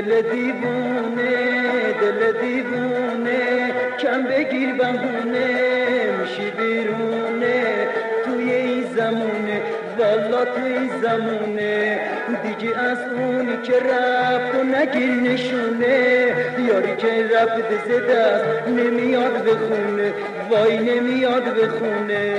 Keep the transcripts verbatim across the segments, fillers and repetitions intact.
دل دیوونه دل دیوونه کم بگیر بهونه میشی بیرونه توی این زمونه والا توی این زمونه دیگه از اونی که رفت و نگیر نشونه یاری که رفت ز دست نمیاد بخونه وای نمیاد بخونه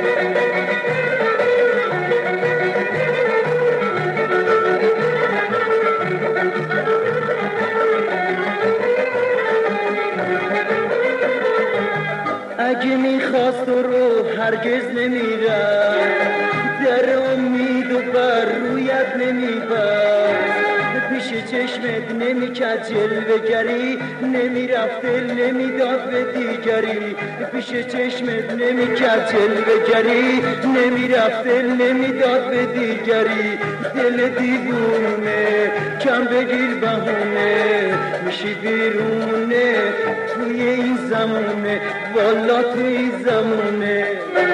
اگه میخواست رو هرگز نمیرم در امید و بر رویت نمیبست پیش چشمت نمیکرد جلوه‌گری نمیرفت دل نمیداد به دیگری پیش چشمت نمیکرد جلوه‌گری نمیرفت دل نمیداد به دیگری دل دیوونه کم بگیر بهونه میشی بیرونه توی این زمونه والا توی این زمونه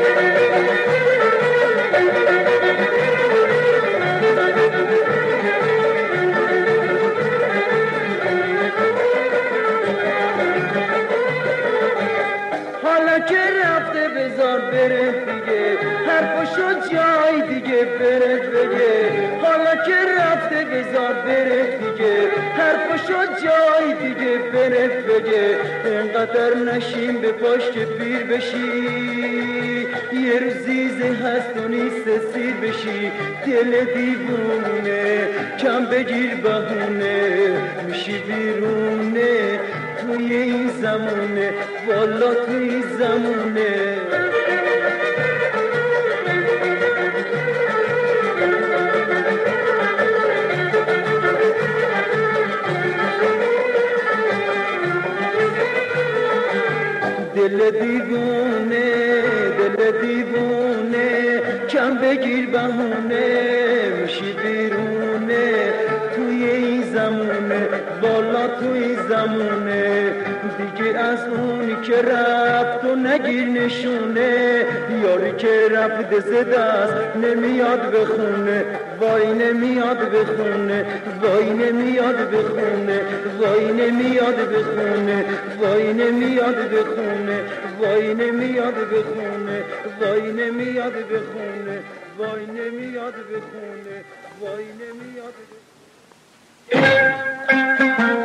حالا که رفته بذار بره دیگه حرفشو جای دیگه بره بگه حالا که رفته بذار بره دیگه حرفشو جای دیگه بره بگه اینقدر نشیم به پشت پیر بشی یه روزیزه هست و نیست سیر بشی دل دیوونه کم بگیر بهونه میشی بیرونه توی این زمونه والا توی این زمونه دل دیوونه دل دیوونه کم بگیر بهونه میشی بیرونه توی این زمونه بالا توی زمونه دیگه از اونی که رفت و نگیر نشونه یاری که رفت ز دست نمیاد بخونه وای نمیاد بخونه وای نمیاد بخونه وای نمیاد بخونه وای نمیاد بخونه وای نمیاد بخونه وای نمیاد بخونه وای نمیاد بخونه وای نمیاد بخونه